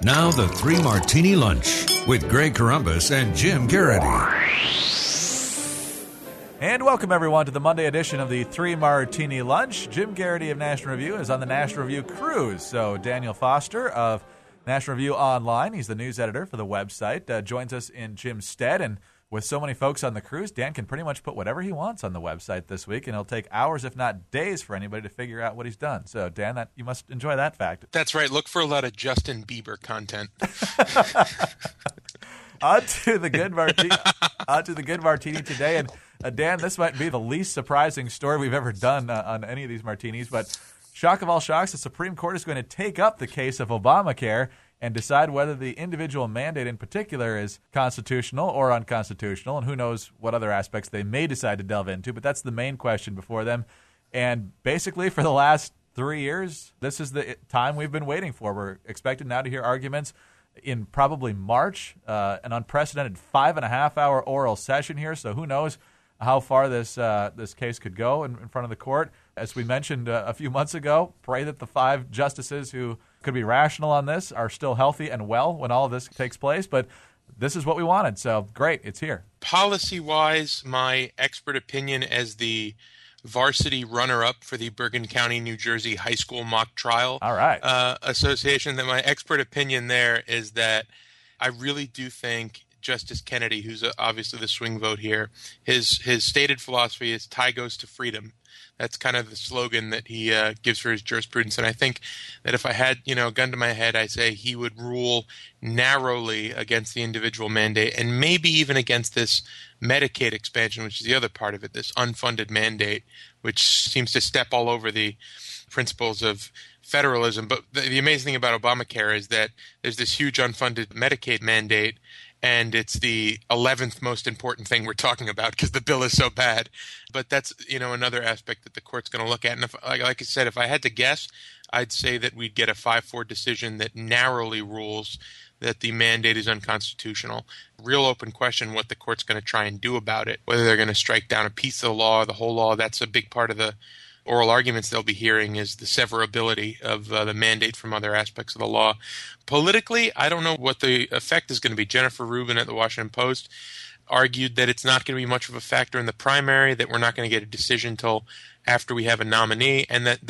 Now the Three Martini Lunch with Greg Corombos and Jim Garrity. And welcome, everyone, to the Monday edition of the Three Martini Lunch. Jim Garrity of National Review is on the National Review cruise. So Daniel Foster of National Review Online, he's the news editor for the website, joins us in Jim's stead. And with so many folks on the cruise, Dan can pretty much put whatever he wants on the website this week, and it'll take hours, if not days, for anybody to figure out what he's done. So, Dan, you must enjoy that fact. That's right. Look for a lot of Justin Bieber content. On to the good martini today. And Dan, this might be the least surprising story we've ever done on any of these martinis, but shock of all shocks, the Supreme Court is going to take up the case of Obamacare and decide whether the individual mandate in particular is constitutional or unconstitutional, and who knows what other aspects they may decide to delve into, but that's the main question before them. And basically, for the last 3 years, this is the time we've been waiting for. We're expected now to hear arguments in probably March, an unprecedented 5.5-hour oral session here, so who knows how far this case could go in front of the court. As we mentioned a few months ago, pray that the 5 justices who could be rational on this are still healthy and well when all of this takes place. But this is what we wanted, so great, it's here. Policy-wise, my expert opinion as the varsity runner-up for the Bergen County, New Jersey High School Mock Trial Association, that my expert opinion there is that I really do think Justice Kennedy, who's obviously the swing vote here, his stated philosophy is tie goes to freedom. That's kind of the slogan that he gives for his jurisprudence. And I think that if I had, a gun to my head, I say he would rule narrowly against the individual mandate and maybe even against this Medicaid expansion, which is the other part of it, this unfunded mandate, which seems to step all over the principles of federalism. But the amazing thing about Obamacare is that there's this huge unfunded Medicaid mandate, and it's the 11th most important thing we're talking about because the bill is so bad. But that's, another aspect that the court's going to look at. And if, like I said, if I had to guess, I'd say that we'd get a 5-4 decision that narrowly rules that the mandate is unconstitutional. Real open question what the court's going to try and do about it, whether they're going to strike down a piece of the law or the whole law. That's a big part of the oral arguments they'll be hearing, is the severability of the mandate from other aspects of the law. Politically, I don't know what the effect is going to be. Jennifer Rubin at the Washington Post argued that it's not going to be much of a factor in the primary, that we're not going to get a decision until after we have a nominee, and that in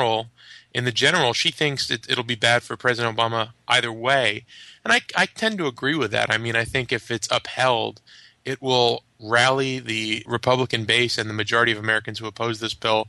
the general, she thinks it'll be bad for President Obama either way. And I tend to agree with that. I mean, I think if it's upheld, it will rally the Republican base and the majority of Americans who oppose this bill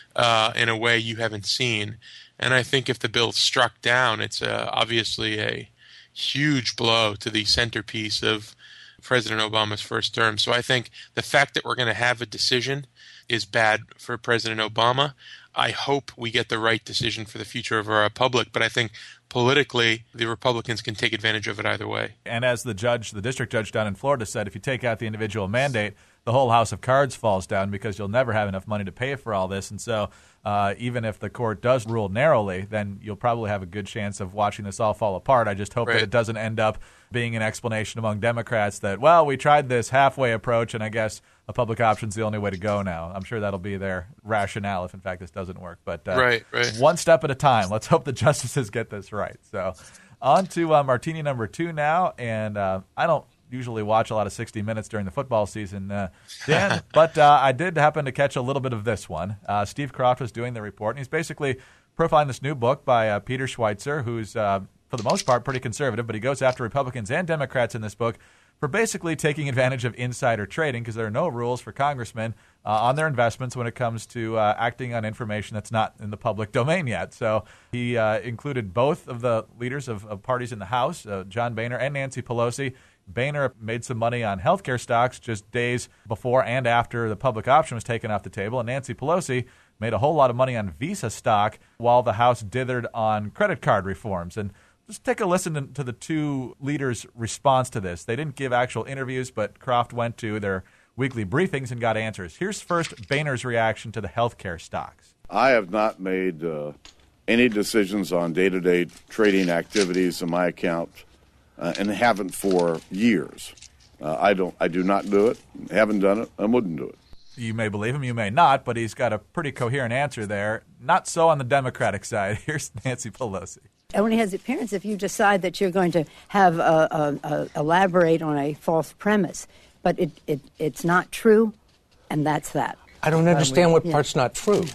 in a way you haven't seen. And I think if the bill is struck down, it's obviously a huge blow to the centerpiece of President Obama's first term. So I think the fact that we're going to have a decision is bad for President Obama. I hope we get the right decision for the future of our republic, but I think politically the Republicans can take advantage of it either way. And as the district judge down in Florida said, if you take out the individual mandate, the whole house of cards falls down because you'll never have enough money to pay for all this. And so even if the court does rule narrowly, then you'll probably have a good chance of watching this all fall apart. I just hope that it doesn't end up being an explanation among Democrats that, well, we tried this halfway approach, and I guess a public option is the only way to go now. I'm sure that'll be their rationale if, in fact, this doesn't work. But one step at a time. Let's hope the justices get this right. So on to Martini number 2 now. And I don't usually watch a lot of 60 Minutes during the football season, Dan, but I did happen to catch a little bit of this one. Steve Kroft was doing the report, and he's basically profiling this new book by Peter Schweitzer, who's, for the most part, pretty conservative, but he goes after Republicans and Democrats in this book for basically taking advantage of insider trading, because there are no rules for congressmen on their investments when it comes to acting on information that's not in the public domain yet. So he included both of the leaders of parties in the House, John Boehner and Nancy Pelosi. Boehner made some money on healthcare stocks just days before and after the public option was taken off the table, and Nancy Pelosi made a whole lot of money on Visa stock while the House dithered on credit card reforms. And just take a listen to the two leaders' response to this. They didn't give actual interviews, but Kroft went to their weekly briefings and got answers. Here's first Boehner's reaction to the healthcare stocks. I have not made any decisions on day-to-day trading activities in my account and haven't for years. I do not do it, haven't done it, and wouldn't do it. You may believe him, you may not, but he's got a pretty coherent answer there. Not so on the Democratic side. Here's Nancy Pelosi. It only has appearance if you decide that you're going to have elaborate on a false premise. But it's not true, and that's that. I don't understand what part's not true.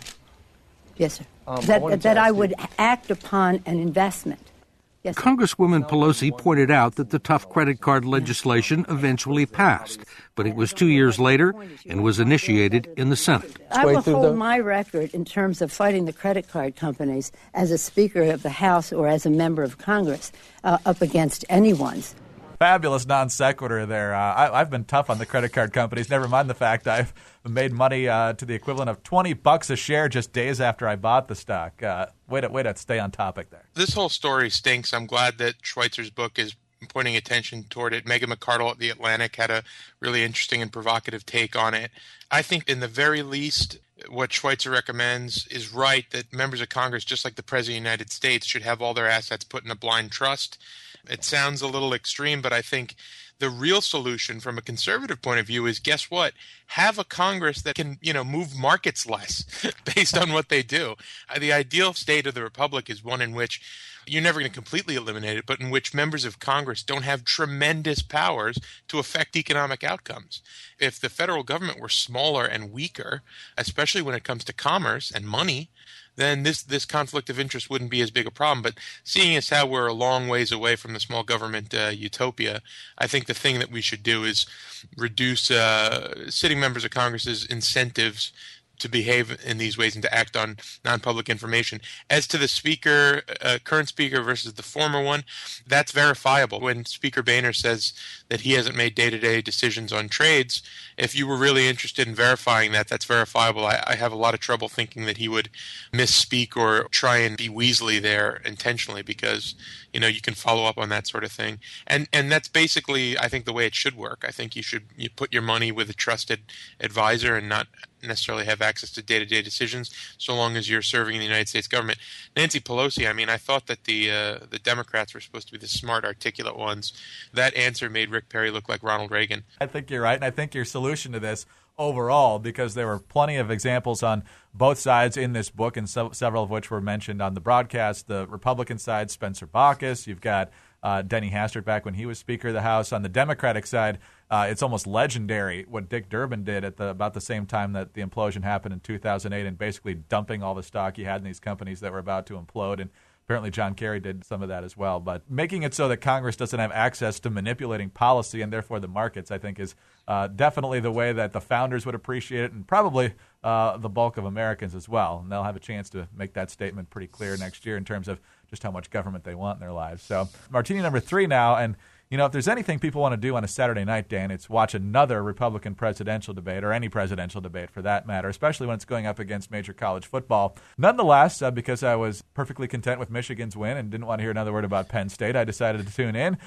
Yes, sir. That I would act upon an investment. Yes, sir. Congresswoman Pelosi pointed out that the tough credit card legislation eventually passed, but it was 2 years later and was initiated in the Senate. I will hold my record in terms of fighting the credit card companies as a Speaker of the House or as a member of Congress up against anyone's. Fabulous non sequitur there. I've been tough on the credit card companies. Never mind the fact I've made money to the equivalent of $20 a share just days after I bought the stock. Way to stay on topic there. This whole story stinks. I'm glad that Schweitzer's book is pointing attention toward it. Megan McArdle at The Atlantic had a really interesting and provocative take on it. I think in the very least, what Schweitzer recommends is right, that members of Congress, just like the President of the United States, should have all their assets put in a blind trust. It sounds a little extreme, but I think the real solution from a conservative point of view is, guess what? Have a Congress that can, move markets less based on what they do. The ideal state of the republic is one in which you're never going to completely eliminate it, but in which members of Congress don't have tremendous powers to affect economic outcomes. If the federal government were smaller and weaker, especially when it comes to commerce and money, then this conflict of interest wouldn't be as big a problem. But seeing as how we're a long ways away from the small government utopia, I think the thing that we should do is reduce sitting members of Congress's incentives to behave in these ways and to act on non-public information. As to the speaker, current speaker versus the former one, that's verifiable. When Speaker Boehner says that he hasn't made day-to-day decisions on trades, if you were really interested in verifying that, that's verifiable. I have a lot of trouble thinking that he would misspeak or try and be weaselly there intentionally, because you can follow up on that sort of thing. And that's basically, I think, the way it should work. I think you put your money with a trusted advisor and not necessarily have access to day-to-day decisions, so long as you're serving in the United States government. Nancy Pelosi, I thought that the Democrats were supposed to be the smart, articulate ones. That answer made Rick Perry look like Ronald Reagan. I think you're right, and I think your solution to this overall, because there were plenty of examples on both sides in this book, and several of which were mentioned on the broadcast. The Republican side, Spencer Baucus. You've got Denny Hastert back when he was Speaker of the House. On the Democratic side, it's almost legendary what Dick Durbin did at about the same time that the implosion happened in 2008, and basically dumping all the stock he had in these companies that were about to implode. And apparently John Kerry did some of that as well. But making it so that Congress doesn't have access to manipulating policy and therefore the markets, I think, is definitely the way that the founders would appreciate it, and probably the bulk of Americans as well. And they'll have a chance to make that statement pretty clear next year in terms of just how much government they want in their lives. So Martini number 3 now, and if there's anything people want to do on a Saturday night, Dan, it's watch another Republican presidential debate, or any presidential debate for that matter, especially when it's going up against major college football. Nonetheless, because I was perfectly content with Michigan's win and didn't want to hear another word about Penn State, I decided to tune in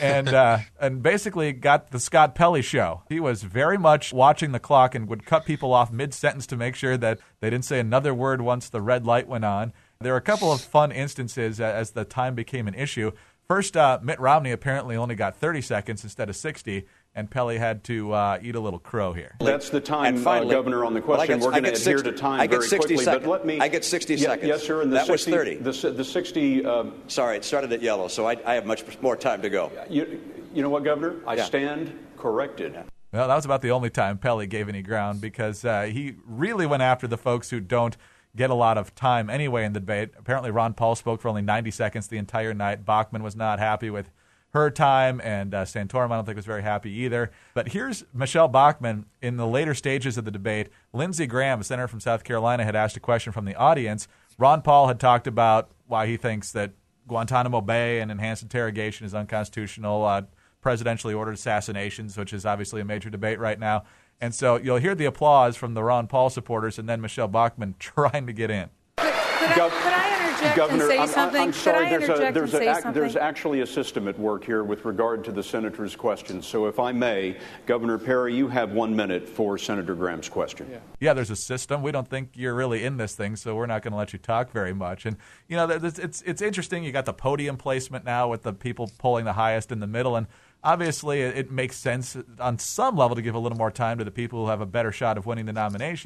and basically got the Scott Pelley show. He was very much watching the clock and would cut people off mid-sentence to make sure that they didn't say another word once the red light went on. There were a couple of fun instances as the time became an issue. First, Mitt Romney apparently only got 30 seconds instead of 60, and Pelley had to eat a little crow here. That's the time, finally, Governor, on the question. We're going to adhere to time very quickly. But let me, I get 60 seconds. Yes, sir. And that was 30. The 60... Sorry, it started at yellow, so I have much more time to go. You know what, Governor? I stand corrected. Well, that was about the only time Pelley gave any ground, because he really went after the folks who don't get a lot of time anyway in the debate. Apparently Ron Paul spoke for only 90 seconds the entire night. Bachmann was not happy with her time, and Santorum I don't think was very happy either. But here's Michelle Bachmann in the later stages of the debate. Lindsey Graham, a senator from South Carolina, had asked a question from the audience. Ron Paul had talked about why he thinks that Guantanamo Bay and enhanced interrogation is unconstitutional, presidentially ordered assassinations, which is obviously a major debate right now. And so you'll hear the applause from the Ron Paul supporters, and then Michelle Bachmann trying to get in. Could I interject Governor, and say something? I'm sorry, Something? there's actually a system at work here with regard to the senator's questions. So if I may, Governor Perry, you have 1 minute for Senator Graham's question. Yeah, there's a system. We don't think you're really in this thing, so we're not going to let you talk very much. And, it's interesting. You got the podium placement now with the people polling the highest in the middle, and obviously it makes sense on some level to give a little more time to the people who have a better shot of winning the nomination.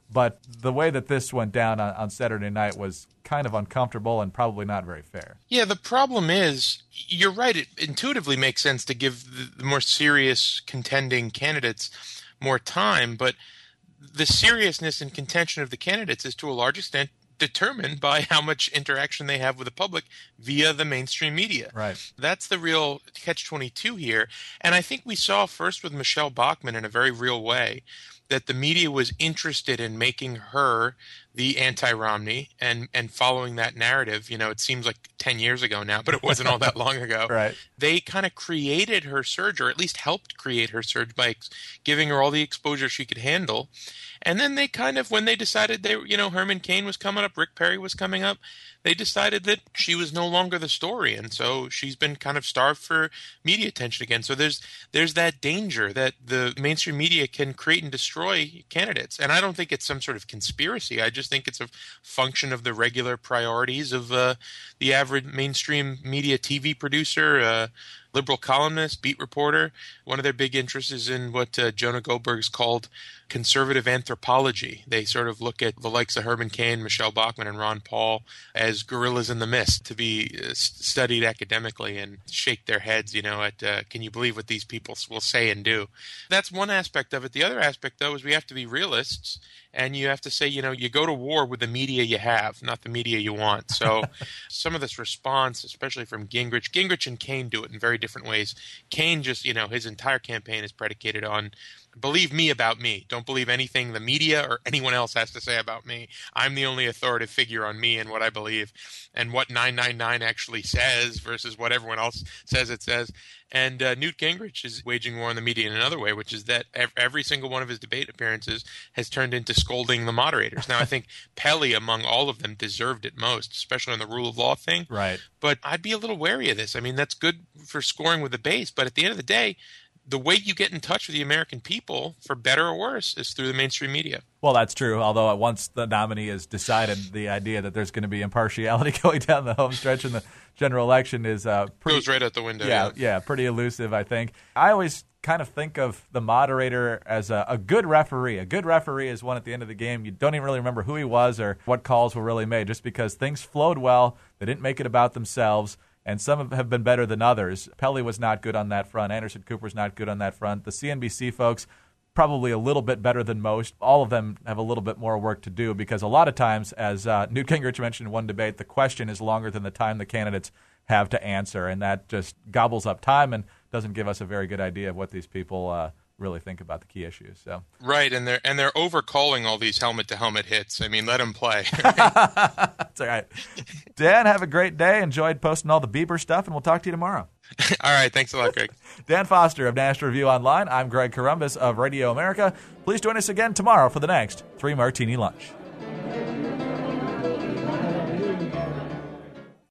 But the way that this went down on Saturday night was kind of uncomfortable and probably not very fair. Yeah, the problem is, you're right, it intuitively makes sense to give the more serious contending candidates more time, but the seriousness and contention of the candidates is to a large extent determined by how much interaction they have with the public via the mainstream media. Right. That's the real catch-22 here. And I think we saw first with Michelle Bachmann in a very real way that the media was interested in making her the anti-Romney and following that narrative. You know, it seems like 10 years ago now, but it wasn't all that long ago. Right. They kind of created her surge, or at least helped create her surge by giving her all the exposure she could handle. And then they kind of, when they decided Herman Cain was coming up, Rick Perry was coming up, they decided that she was no longer the story. And so she's been kind of starved for media attention again. So there's that danger that the mainstream media can create and destroy candidates. And I don't think it's some sort of conspiracy. I just think it's a function of the regular priorities of the average mainstream media TV producer, liberal columnist, beat reporter. One of their big interests is in what Jonah Goldberg's called conservative anthropology. They sort of look at the likes of Herman Cain, Michelle Bachmann, and Ron Paul as gorillas in the mist to be studied academically and shake their heads, at can you believe what these people will say and do? That's one aspect of it. The other aspect, though, is we have to be realists. And you have to say, you go to war with the media you have, not the media you want. So some of this response, especially from Gingrich and Cain do it in very different ways. Cain just, his entire campaign is predicated on believe me about me. Don't believe anything the media or anyone else has to say about me. I'm the only authoritative figure on me and what I believe and what 999 actually says versus what everyone else says it says. And Newt Gingrich is waging war on the media in another way, which is that every single one of his debate appearances has turned into scolding the moderators. Now, I think Pelley, among all of them, deserved it most, especially on the rule of law thing. Right. But I'd be a little wary of this. I mean, that's good for scoring with the base, but at the end of the day, the way you get in touch with the American people, for better or worse, is through the mainstream media. Well, that's true, although once the nominee is decided, the idea that there's going to be impartiality going down the home stretch in the general election is goes right out the window. Yeah, pretty elusive, I think. I always kind of think of the moderator as a good referee. A good referee is one at the end of the game. You don't even really remember who he was or what calls were really made, just because things flowed well. They didn't make it about themselves. And some have been better than others. Pelley was not good on that front. Anderson Cooper's not good on that front. The CNBC folks, probably a little bit better than most. All of them have a little bit more work to do because a lot of times, as Newt Gingrich mentioned in one debate, the question is longer than the time the candidates have to answer, and that just gobbles up time and doesn't give us a very good idea of what these people really think about the key issues. So right, and they're overcalling all these helmet-to-helmet hits. I mean, let them play. That's all right. Dan, have a great day. Enjoyed posting all the Bieber stuff, and we'll talk to you tomorrow. All right, thanks a lot, Greg. Dan Foster of National Review Online. I'm Greg Corombos of Radio America. Please join us again tomorrow for the next 3 Martini Lunch.